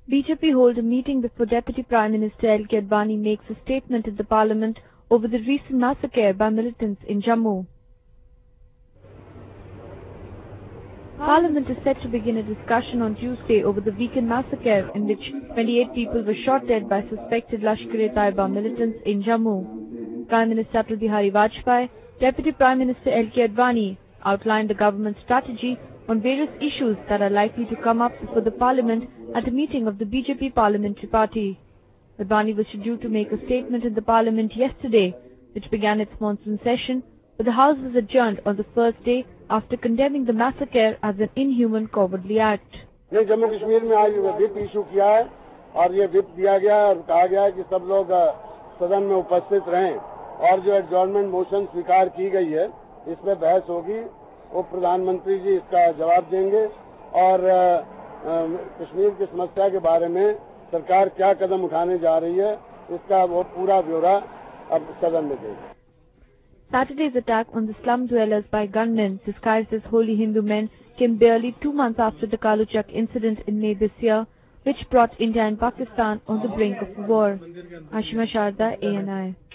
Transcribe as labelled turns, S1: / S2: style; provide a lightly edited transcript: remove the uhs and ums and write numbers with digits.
S1: BJP hold a meeting before Deputy Prime Minister L.K. Advani makes a statement in the Parliament over the recent massacre by militants in Jammu. Parliament is set to begin a discussion on Tuesday over the weekend massacre in which 28 people were shot dead by suspected Lashkar-e-Taiba militants in Jammu. Prime Minister Atal Bihari Vajpayee, Deputy Prime Minister L.K. Advani outlined the government's strategy on various issues that are likely to come up before the Parliament at a meeting of the BJP Parliamentary Party. Advani was scheduled to make a statement in the Parliament yesterday, which began its monsoon session, but the House was adjourned on the first day after condemning the massacre as an inhuman, cowardly act.
S2: Jammu Kashmir में आज whip issue किया है और ये whip दिया गया और कहा गया है कि सब लोग सदन में उपस्थित रहें और जो एडजॉर्नमेंट मोशन स्वीकार की गई है इसमें बहस होगी वो प्रधानमंत्री जी इसका जवाब देंगे और कश्मीर की समस्या के बारे में सरकार क्या कदम उठाने जा रही है इसका वो पूरा ब्यौरा अब सदन में देंगे.
S1: Saturday's attack on the slum dwellers by gunmen disguised as holy Hindu men came barely 2 months after the Kaluchak incident in May this year, which brought India and Pakistan on the brink of war. Ashima Sharda, ANI.